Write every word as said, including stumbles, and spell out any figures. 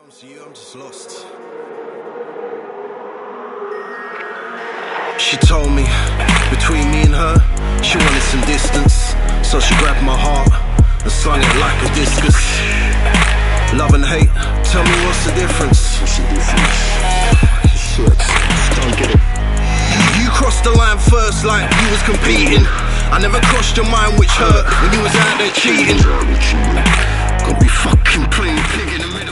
comes to you, I'm just lost. She told me, between me and her, she wanted some distance. So she grabbed my heart and slung it like a discus. Love and hate, tell me what's the difference? What's the difference? Shit, don't get it. You, you crossed the line first like you was competing. I never crossed your mind, which hurt when you was out there cheating. Gonna be fucking playing pig in the middle.